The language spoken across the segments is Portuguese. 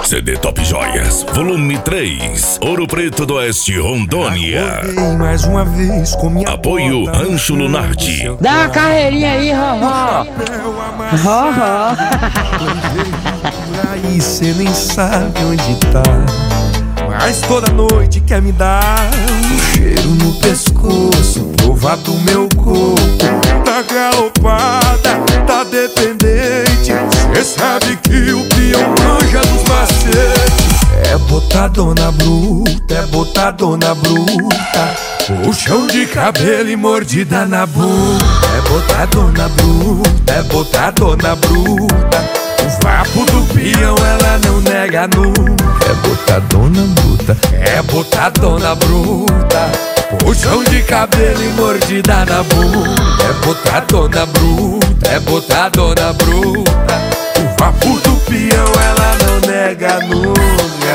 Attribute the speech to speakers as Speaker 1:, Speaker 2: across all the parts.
Speaker 1: CD Top Joias, volume 3, Ouro Preto do Oeste, Rondônia.
Speaker 2: Mais uma vez com minha
Speaker 1: apoio Rancho Lunardi.
Speaker 3: Dá uma carreirinha aí, Roró. Roró.
Speaker 2: Aí cê nem sabe onde tá, mas toda noite quer me dar um cheiro no pescoço, provar do meu corpo. Tá galopada, tá dependente. Cê sabe que o peão manja dos macetes. É botadona bruta, é botadona bruta, puxão de cabelo e mordida na boca. É botadona bruta, é botadona bruta, o vapo do peão ela não nega nunca. É botadona bruta, é botadona bruta, puxão de cabelo e mordida na boca. É botadona bruta, é botadona bruta, o vapo do peão ela não nega nunca.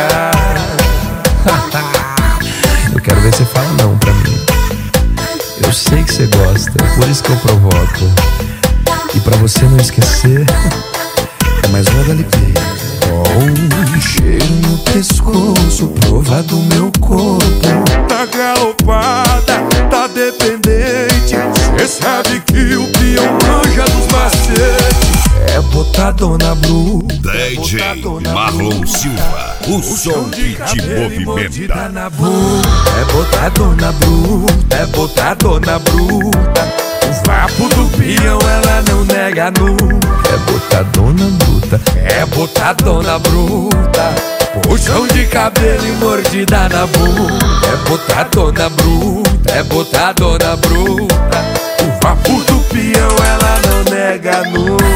Speaker 2: Eu quero ver você falar não pra mim. Eu sei que você gosta, por isso que eu provoco. E pra você não esquecer, é mais uma da LP. Com um cheiro no pescoço, prova do meu corpo. Tá galopada, tá dependente. Cê sabe que o peão manja dos macetes. É botadona bruta,
Speaker 1: DJ Marlon Silva, o som que te movimenta.
Speaker 2: É botadona bruta, é botadona bruta, o vapo do peão ela não nega nunca. É botadona bruta, é botadona bruta, puxão de cabelo e mordida na boca. É botadona bruta, é botadona bruta, o vapo do peão ela não nega nunca.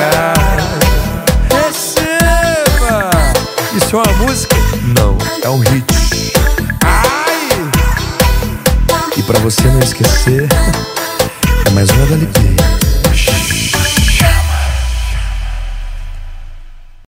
Speaker 2: Receba! Isso é uma música? Não, é um hit. Ai! E pra você não esquecer, é mais uma da LP.